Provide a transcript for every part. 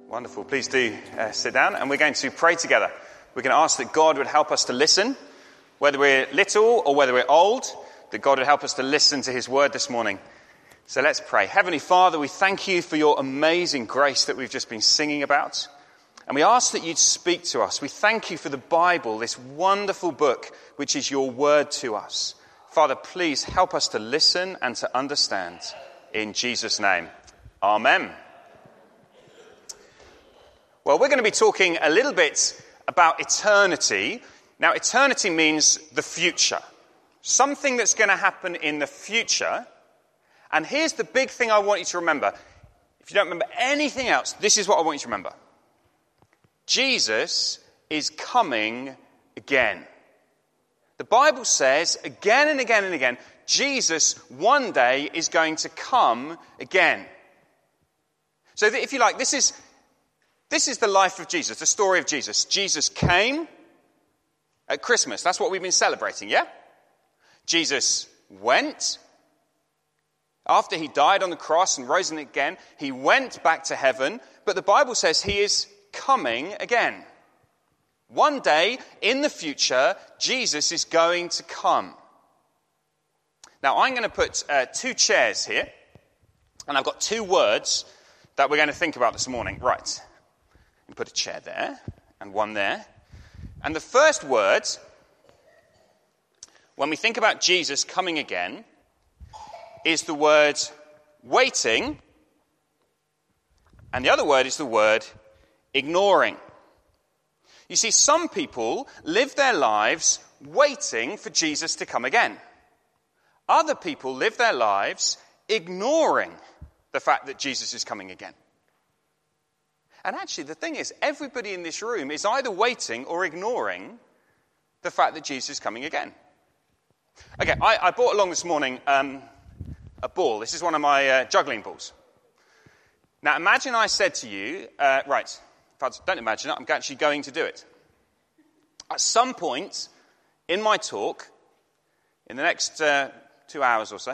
Wonderful. Please do sit down, and we're going to pray together. We're going to ask that God would help us to listen, whether we're little or whether we're old, that God would help us to listen to his word this morning. So let's pray. Heavenly Father, we thank you for your amazing grace that we've just been singing about. And we ask that you'd speak to us. We thank you for the Bible, this wonderful book, which is your word to us. Father, please help us to listen and to understand. In Jesus' name, amen. Well, we're going to be talking a little bit about eternity. Now, eternity means the future. Something that's going to happen in the future. And here's the big thing I want you to remember. If you don't remember anything else, this is what I want you to remember. Jesus is coming again. The Bible says again and again and again, Jesus one day is going to come again. So if you like, this is the life of Jesus, the story of Jesus. Jesus came at Christmas. That's what we've been celebrating, yeah? Jesus went. After he died on the cross and rose again, he went back to heaven. But the Bible says he is coming again. One day in the future, Jesus is going to come. Now, I'm going to put two chairs here. And I've got two words that we're going to think about this morning. Right. Put a chair there and one there. And the first word, when we think about Jesus coming again, is the word waiting. And the other word is the word ignoring. You see, some people live their lives waiting for Jesus to come again. Other people live their lives ignoring the fact that Jesus is coming again. And actually, the thing is, everybody in this room is either waiting or ignoring the fact that Jesus is coming again. Okay, I brought along this morning a ball. This is one of my juggling balls. Now, imagine I said to you, don't imagine it, I'm actually going to do it. At some point in my talk, in the next 2 hours or so,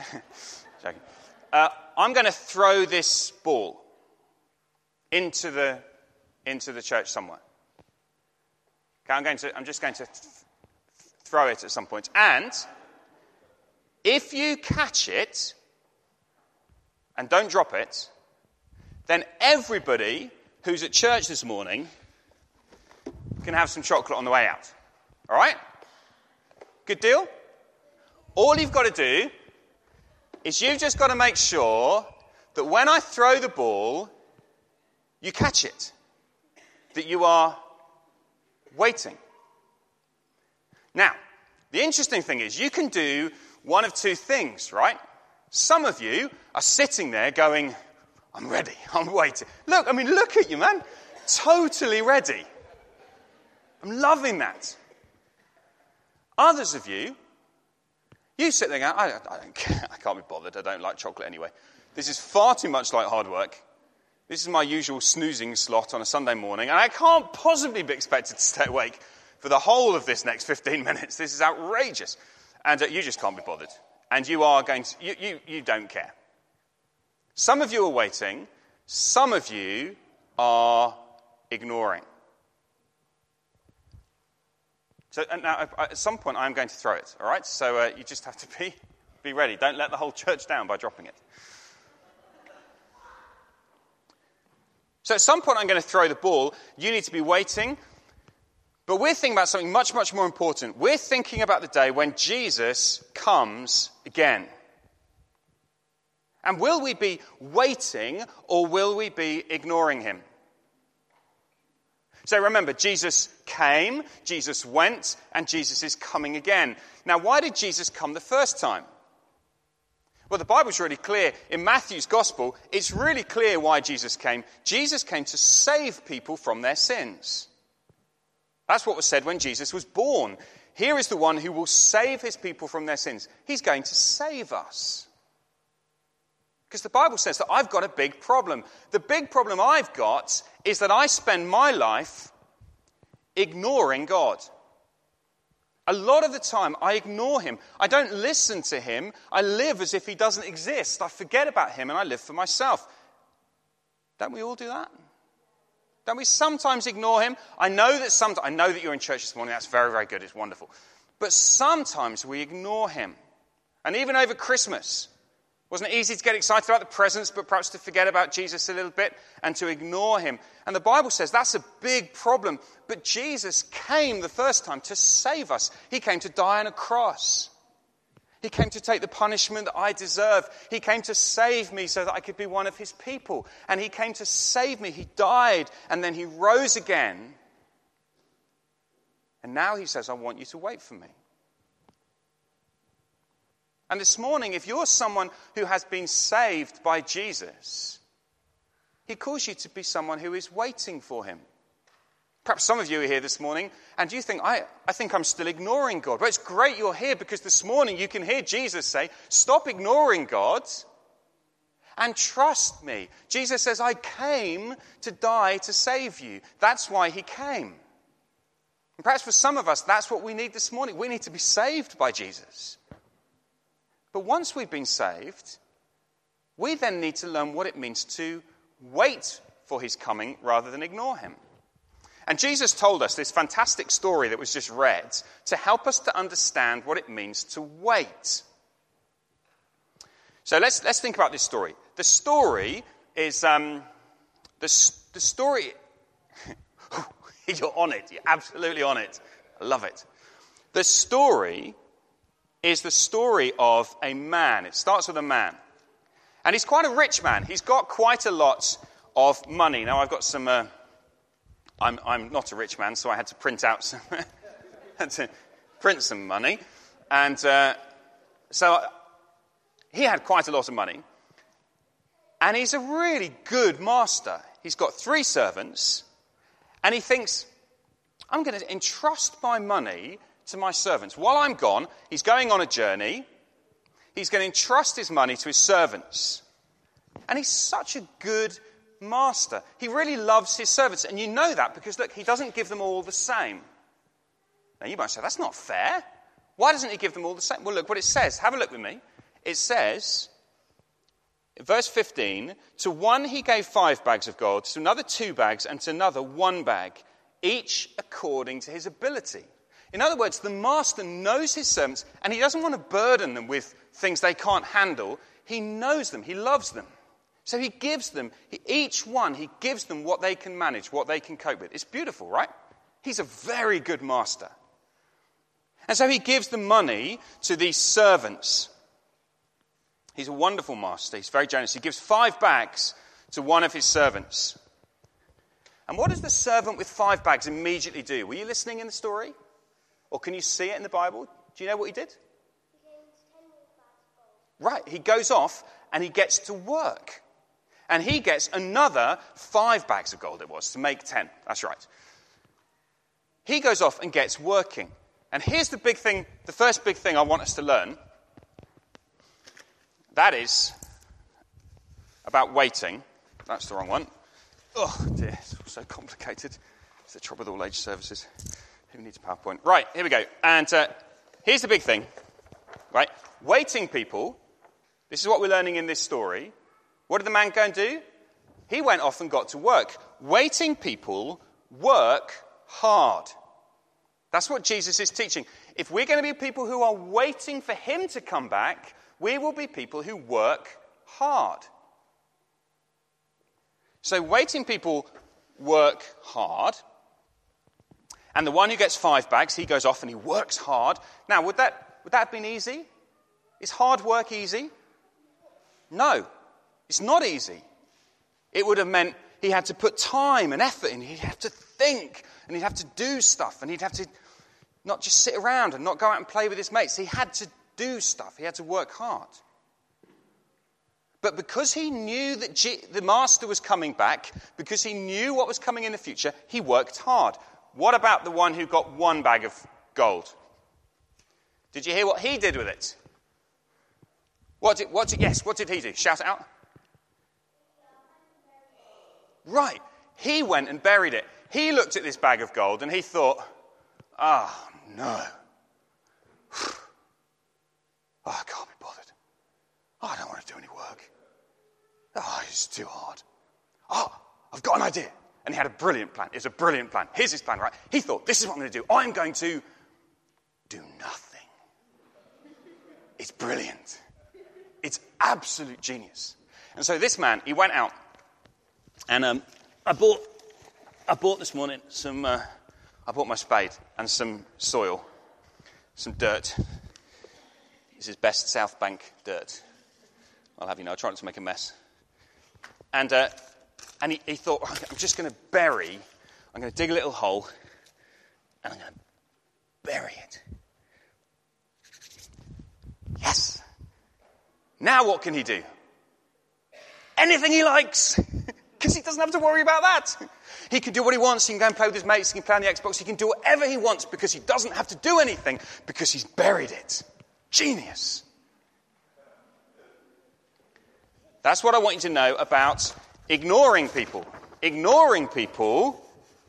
I'm going to throw this ball into the church somewhere. Okay, I'm just going to throw it at some point. And if you catch it and don't drop it, then everybody who's at church this morning can have some chocolate on the way out. All right? Good deal? All you've got to do is you've just got to make sure that when I throw the ball, you catch it, that you are waiting. Now, the interesting thing is you can do one of two things, right? Some of you are sitting there going, I'm ready, I'm waiting. Look at you, man. Totally ready. I'm loving that. Others of you sit there going, I don't care, I can't be bothered, I don't like chocolate anyway. This is far too much like hard work. This is my usual snoozing slot on a Sunday morning, and I can't possibly be expected to stay awake for the whole of this next 15 minutes. This is outrageous. And you just can't be bothered. And you are going to, you don't care. Some of you are waiting. Some of you are ignoring. So now, at some point, I'm going to throw it, all right? So you just have to be ready. Don't let the whole church down by dropping it. So at some point I'm going to throw the ball. You need to be waiting. But we're thinking about something much, much more important. We're thinking about the day when Jesus comes again. And will we be waiting or will we be ignoring him? So remember, Jesus came, Jesus went, and Jesus is coming again. Now, why did Jesus come the first time? Well, the Bible's really clear. In Matthew's Gospel, it's really clear why Jesus came. Jesus came to save people from their sins. That's what was said when Jesus was born. Here is the one who will save his people from their sins. He's going to save us. Because the Bible says that I've got a big problem. The big problem I've got is that I spend my life ignoring God. A lot of the time, I ignore him. I don't listen to him. I live as if he doesn't exist. I forget about him and I live for myself. Don't we all do that? Don't we sometimes ignore him? I know that you're in church this morning. That's very, very good. It's wonderful. But sometimes we ignore him. And even over Christmas, wasn't it easy to get excited about the presents, but perhaps to forget about Jesus a little bit and to ignore him? And the Bible says that's a big problem. But Jesus came the first time to save us. He came to die on a cross. He came to take the punishment that I deserve. He came to save me so that I could be one of his people. And he came to save me. He died and then he rose again. And now he says, I want you to wait for me. And this morning, if you're someone who has been saved by Jesus, he calls you to be someone who is waiting for him. Perhaps some of you are here this morning and you think, I think I'm still ignoring God. Well, it's great you're here because this morning you can hear Jesus say, stop ignoring God and trust me. Jesus says, I came to die to save you. That's why he came. And perhaps for some of us, that's what we need this morning. We need to be saved by Jesus. But once we've been saved, we then need to learn what it means to wait for his coming rather than ignore him. And Jesus told us this fantastic story that was just read to help us to understand what it means to wait. So let's think about this story. The story is the story. You're on it. You're absolutely on it. I love it. The story is the story of a man. It starts with a man. And he's quite a rich man. He's got quite a lot of money. Now, I've got some... I'm not a rich man, so I had to print out some... some money. And so he had quite a lot of money. And he's a really good master. He's got 3 servants. And he thinks, I'm going to entrust my money to my servants. While I'm gone, he's going on a journey. He's going to entrust his money to his servants. And he's such a good master. He really loves his servants. And you know that because, look, he doesn't give them all the same. Now, you might say, that's not fair. Why doesn't he give them all the same? Well, look what it says. Have a look with me. It says, verse 15, to one he gave 5 bags of gold, to another 2 bags, and to another 1 bag, each according to his ability. In other words, the master knows his servants, and he doesn't want to burden them with things they can't handle. He knows them. He loves them. So he gives them, each one, he gives them what they can manage, what they can cope with. It's beautiful, right? He's a very good master. And so he gives the money to these servants. He's a wonderful master. He's very generous. He gives 5 bags to one of his servants. And what does the servant with 5 bags immediately do? Were you listening in the story? Or can you see it in the Bible? Do you know what he did? Right, he goes off and he gets to work. And he gets another 5 bags of gold, it was, to make 10. That's right. He goes off and gets working. And here's the big thing, the first big thing I want us to learn. That is about waiting. That's the wrong one. Oh, dear, it's so complicated. It's the trouble with all age services. Who needs a PowerPoint? Right, here we go. And here's the big thing. Right, waiting people, this is what we're learning in this story. What did the man go and do? He went off and got to work. Waiting people work hard. That's what Jesus is teaching. If we're going to be people who are waiting for him to come back, we will be people who work hard. So waiting people work hard. And the one who gets 5 bags, he goes off and he works hard. Now, would that have been easy? Is hard work easy? No, it's not easy. It would have meant he had to put time and effort in. He'd have to think and he'd have to do stuff and he'd have to not just sit around and not go out and play with his mates. He had to do stuff. He had to work hard. But because he knew that the master was coming back, because he knew what was coming in the future, he worked hard. What about the one who got 1 bag of gold? Did you hear what he did with it? What did he do? Shout it out. Right. He went and buried it. He looked at this bag of gold and he thought, oh, no. Oh, I can't be bothered. Oh, I don't want to do any work. Oh, it's too hard. Oh, I've got an idea. And he had a brilliant plan. It was a brilliant plan. Here's his plan, right? He thought, this is what I'm going to do. I'm going to do nothing. It's brilliant. It's absolute genius. And so this man, he went out, and I bought this morning I bought my spade and some soil, some dirt. This is best South Bank dirt. I'll have you know, I try not to make a mess. And he thought, I'm just going to I'm going to dig a little hole, and I'm going to bury it. Yes. Now what can he do? Anything he likes, because he doesn't have to worry about that. He can do what he wants. He can go and play with his mates. He can play on the Xbox. He can do whatever he wants because he doesn't have to do anything because he's buried it. Genius. That's what I want you to know about ignoring people. Ignoring people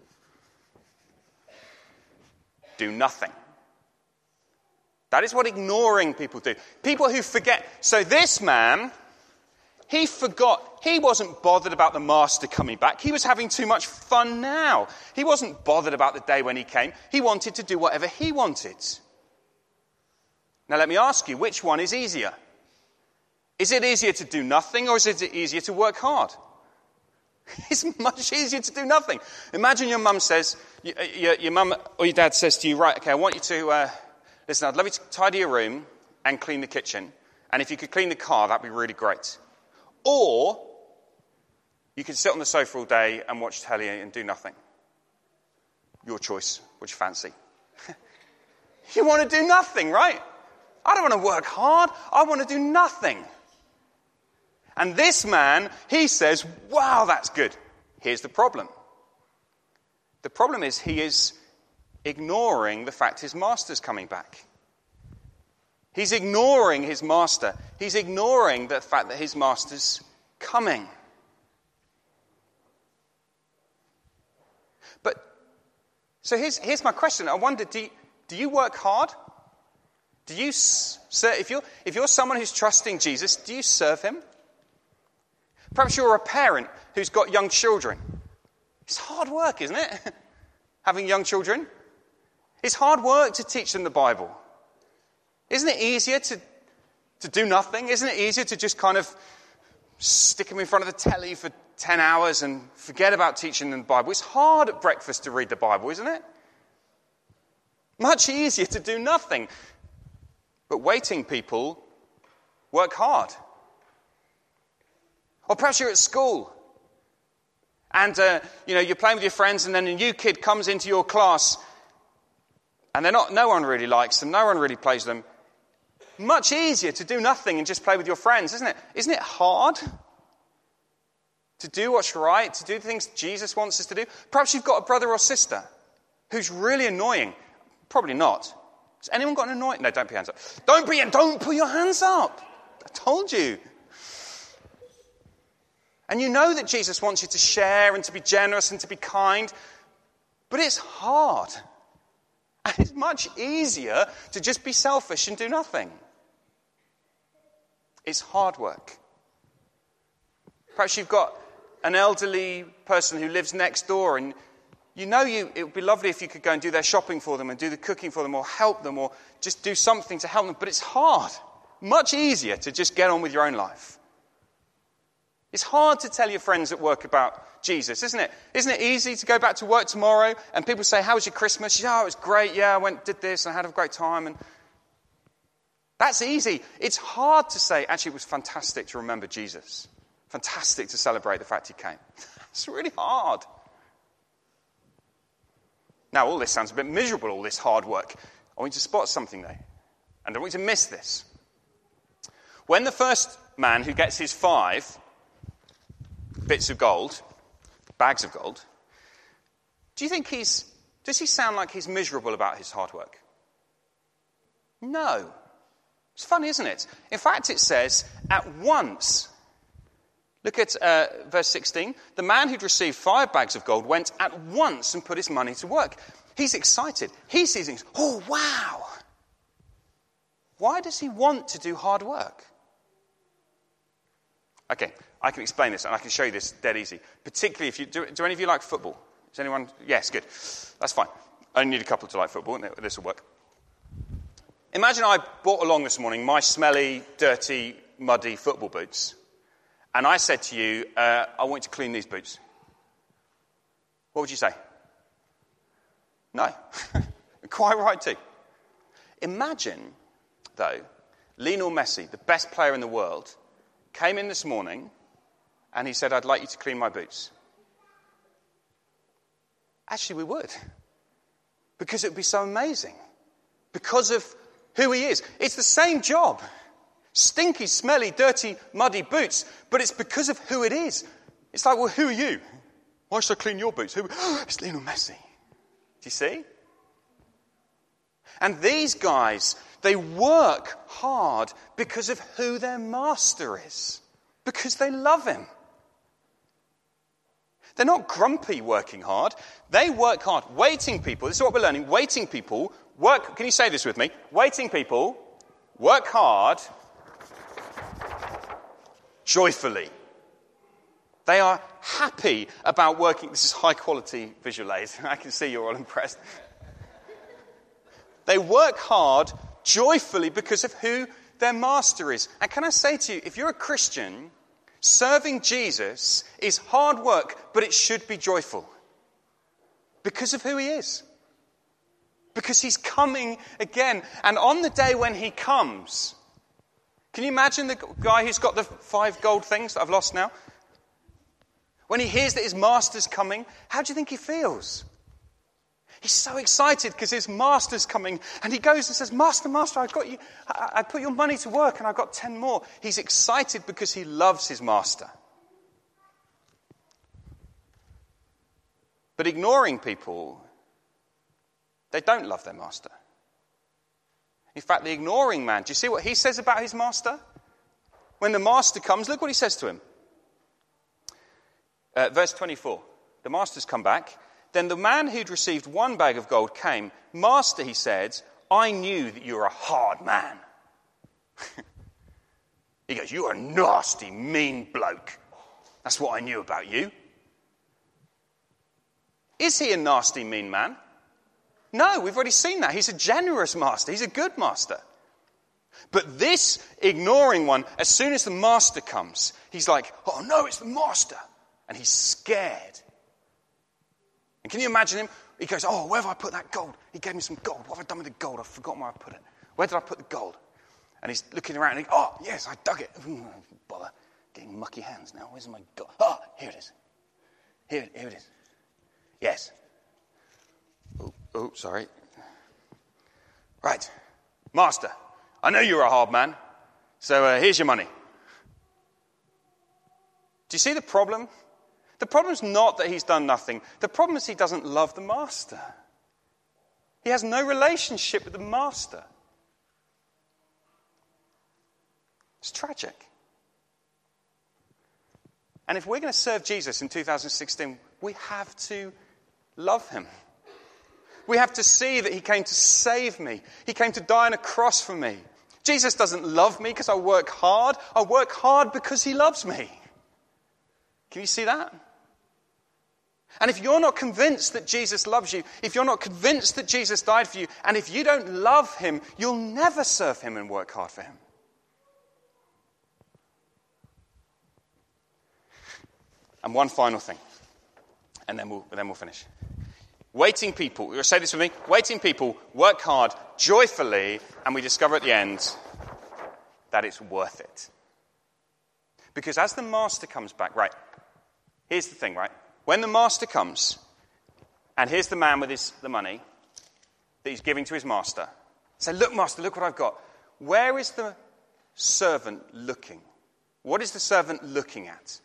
do nothing. That is what ignoring people do. People who forget. So this man, he forgot. He wasn't bothered about the master coming back. He was having too much fun now. He wasn't bothered about the day when he came. He wanted to do whatever he wanted. Now let me ask you, which one is easier? Is it easier to do nothing, or is it easier to work hard? It's much easier to do nothing. Imagine your mum says, your mum or your dad says to you, right, okay, I want you to, listen, I'd love you to tidy your room and clean the kitchen. And if you could clean the car, that'd be really great. Or you can sit on the sofa all day and watch telly and do nothing. Your choice, what you fancy. You want to do nothing, right? I don't want to work hard. I want to do nothing. And this man, he says, wow, that's good. Here's the problem. The problem is he is ignoring the fact his master's coming back. He's ignoring his master. He's ignoring the fact that his master's coming. But, so here's my question. I wonder, do you work hard? Do you if you're someone who's trusting Jesus, do you serve him? Perhaps you're a parent who's got young children. It's hard work, isn't it? Having young children. It's hard work to teach them the Bible. Isn't it easier to do nothing? Isn't it easier to just kind of stick them in front of the telly for 10 hours and forget about teaching them the Bible? It's hard at breakfast to read the Bible, isn't it? Much easier to do nothing. But waiting people work hard. Or perhaps you're at school and you're playing with your friends, and then a new kid comes into your class and no one really likes them, no one really plays them. Much easier to do nothing and just play with your friends, isn't it? Isn't it hard to do what's right, to do the things Jesus wants us to do? Perhaps you've got a brother or sister who's really annoying. Probably not. Has anyone got an annoying? No, don't put your hands up. Don't put your hands up. I told you. And you know that Jesus wants you to share and to be generous and to be kind, but it's hard. And it's much easier to just be selfish and do nothing. It's hard work. Perhaps you've got an elderly person who lives next door, and it would be lovely if you could go and do their shopping for them and do the cooking for them or help them or just do something to help them, but it's hard. Much easier to just get on with your own life. It's hard to tell your friends at work about Jesus, isn't it? Isn't it easy to go back to work tomorrow and people say, how was your Christmas? Oh, it was great. Yeah, I did this and I had a great time. And that's easy. It's hard to say, actually, it was fantastic to remember Jesus. Fantastic to celebrate the fact he came. It's really hard. Now, all this sounds a bit miserable, all this hard work. I want you to spot something, though. And I don't want you to miss this. When the first man who gets his 5 bits of gold, bags of gold, do you think does he sound like he's miserable about his hard work? No. It's funny, isn't it? In fact, it says, at once. Look at verse 16. The man who'd received 5 bags of gold went at once and put his money to work. He's excited. He sees things. Oh, wow. Why does he want to do hard work? Okay, I can explain this, and I can show you this dead easy. Particularly if you... Do any of you like football? Is anyone... Yes, good. That's fine. I only need a couple to like football, and this will work. Imagine I brought along this morning my smelly, dirty, muddy football boots, and I said to you, I want you to clean these boots. What would you say? No. Quite right too. Imagine, though, Lionel Messi, the best player in the world, came in this morning and he said, I'd like you to clean my boots. Actually, we would. Because it would be so amazing. Because of who he is. It's the same job. Stinky, smelly, dirty, muddy boots. But it's because of who it is. It's like, well, who are you? Why should I clean your boots? It's Lionel Messi. Do you see? And these guys, they work hard because of who their master is. Because they love him. They're not grumpy working hard. They work hard. Waiting people, this is what we're learning. Waiting people work, can you say this with me? Waiting people work hard joyfully. They are happy about working. This is high quality visual aid. I can see you're all impressed. They work hard joyfully because of who their master is. And can I say to you, if you're a Christian, serving Jesus is hard work, but it should be joyful. Because of who he is. Because he's coming again. And on the day when he comes, can you imagine the guy who's got the 5 gold things that I've lost now? When he hears that his master's coming, how do you think he feels? He's so excited because his master's coming, and he goes and says, Master, I got you. I put your money to work, and I got 10 more. He's excited because he loves his master. But ignoring people, they don't love their master. In fact, the ignoring man, do you see what he says about his master? When the master comes, look what he says to him. Verse 24, the master's come back. Then the man who'd received 1 bag of gold came. Master, he said, I knew that you're a hard man. He goes, you're a nasty, mean bloke. That's what I knew about you. Is he a nasty, mean man? No, we've already seen that. He's a generous master. He's a good master. But this ignoring one, as soon as the master comes, he's like, oh no, it's the master. And he's scared. And can you imagine him? He goes, oh, where have I put that gold? He gave me some gold. What have I done with the gold? I've forgotten where I put it. Where did I put the gold? And he's looking around and he goes, oh, yes, I dug it. Bother. Getting mucky hands now. Where's my gold? Oh, here it is. Here it is. Yes. Oh, sorry. Right. Master, I know you're a hard man, so here's your money. Do you see the problem? The problem's not that he's done nothing. The problem is he doesn't love the master. He has no relationship with the master. It's tragic. And if we're going to serve Jesus in 2016, we have to love him. We have to see that he came to save me. He came to die on a cross for me. Jesus doesn't love me because I work hard. I work hard because he loves me. Can you see that? And if you're not convinced that Jesus loves you, if you're not convinced that Jesus died for you, and if you don't love him, you'll never serve him and work hard for him. And one final thing, and then we'll finish. Waiting people, you'll say this with me, waiting people work hard joyfully, and we discover at the end that it's worth it. Because as the master comes back, right, here's the thing, right? When the master comes, and here's the man with the money that he's giving to his master, say, look, master, look what I've got. Where is the servant looking? What is the servant looking at?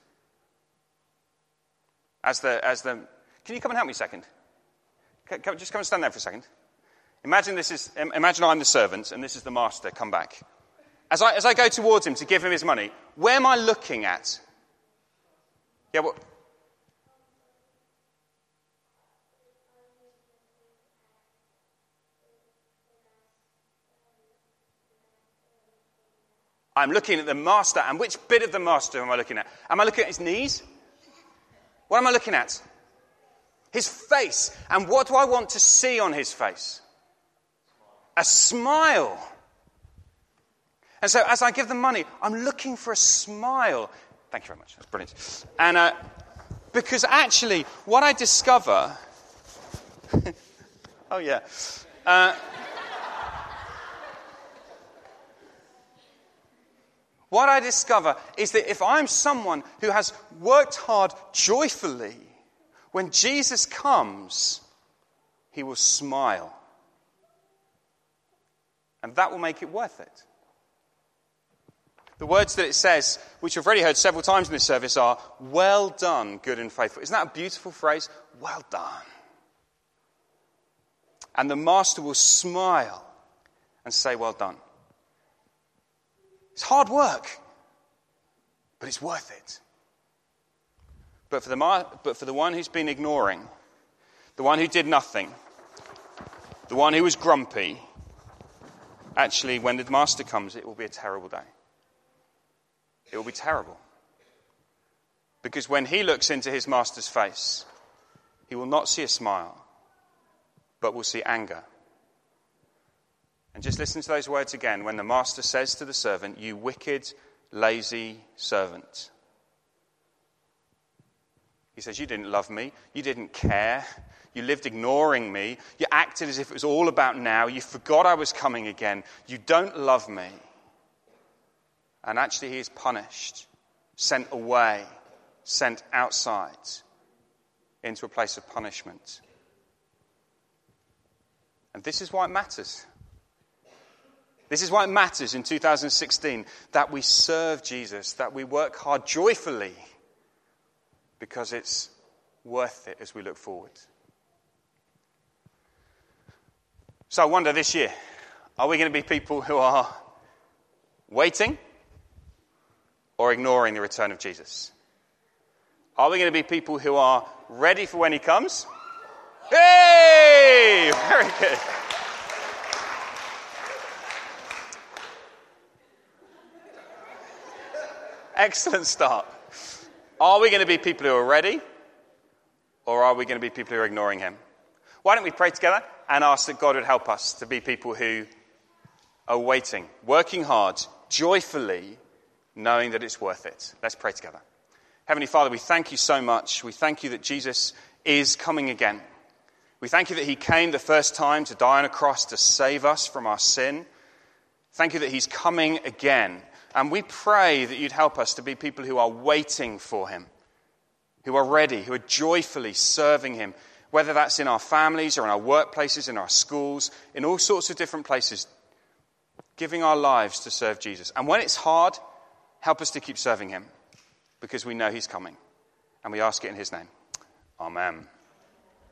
Can you come and help me a second? Just come and stand there for a second. Imagine I'm the servant, and this is the master come back. As I go towards him to give him his money, where am I looking at? Yeah, what? I'm looking at the master. And which bit of the master am I looking at? Am I looking at his knees? What am I looking at? His face. And what do I want to see on his face? A smile. And so as I give them money, I'm looking for a smile. Thank you very much. That's brilliant. And because actually, what I discover... oh, yeah. What I discover is that if I'm someone who has worked hard joyfully, when Jesus comes, he will smile. And that will make it worth it. The words that it says, which I've already heard several times in this service, are, well done, good and faithful. Isn't that a beautiful phrase? Well done. And the master will smile and say, well done. It's hard work, but it's worth it. But for the one who's been ignoring, the one who did nothing, the one who was grumpy, actually, when the master comes, it will be a terrible day. It will be terrible. Because when he looks into his master's face, he will not see a smile, but will see anger. And just listen to those words again. When the master says to the servant, you wicked, lazy servant. He says, you didn't love me. You didn't care. You lived ignoring me. You acted as if it was all about now. You forgot I was coming again. You don't love me. And actually he is punished, sent away, sent outside into a place of punishment. And this is why it matters. This is why it matters in 2016 that we serve Jesus, that we work hard joyfully, because it's worth it as we look forward. So I wonder this year, are we going to be people who are waiting or ignoring the return of Jesus? Are we going to be people who are ready for when he comes? Hey! Very good. Excellent start. Are we going to be people who are ready, or are we going to be people who are ignoring him? Why don't we pray together and ask that God would help us to be people who are waiting, working hard, joyfully, knowing that it's worth it. Let's pray together. Heavenly Father, we thank you so much. We thank you that Jesus is coming again. We thank you that he came the first time to die on a cross to save us from our sin. Thank you that he's coming again. And we pray that you'd help us to be people who are waiting for him, who are ready, who are joyfully serving him, whether that's in our families or in our workplaces, in our schools, in all sorts of different places, giving our lives to serve Jesus. And when it's hard, help us to keep serving him, because we know he's coming. And we ask it in his name. Amen.